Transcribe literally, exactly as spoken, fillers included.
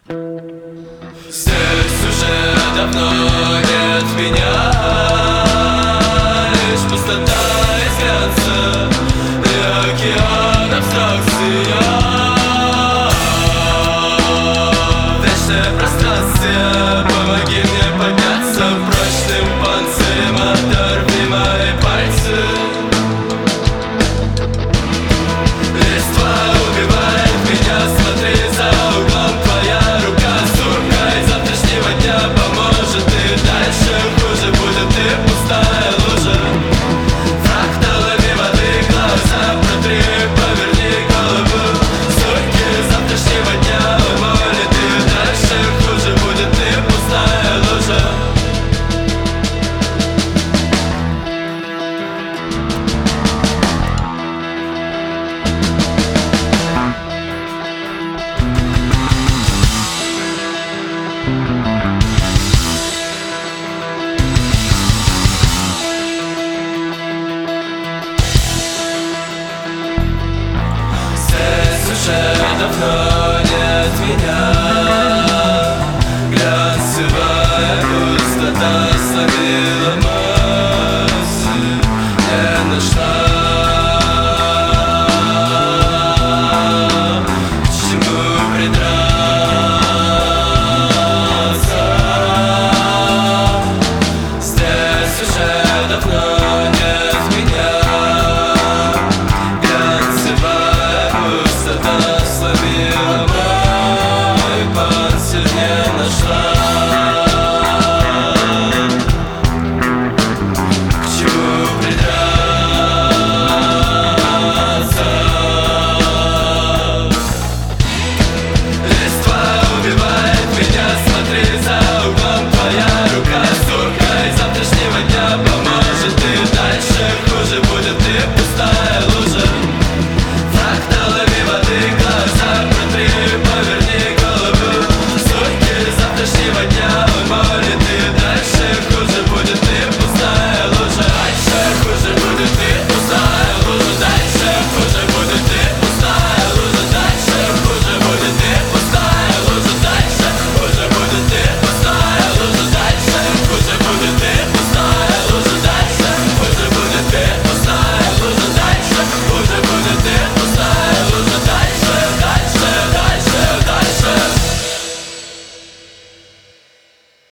Здесь уже давно нет меня, лишь пустота из глянца и океан абстракции. В вечном пространстве помоги мне подняться прочным панцирем, оторви мои пальцы. Листва убивает меня, смотри за углом, твоя рука сурка из завтрашнего дня поможет. И дальше хуже будет, ты пустая лужа. Фракталами воды глаза протри, поверни голову. Сурки завтрашнего дня уволит, и дальше хуже будет, ты пустая лужа. Уже давно нет меня, глянцевая пустота сломила мысль, не нашла, к чему придраться. Здесь уже давно нет меня, сломила мой панцирь, не нашла.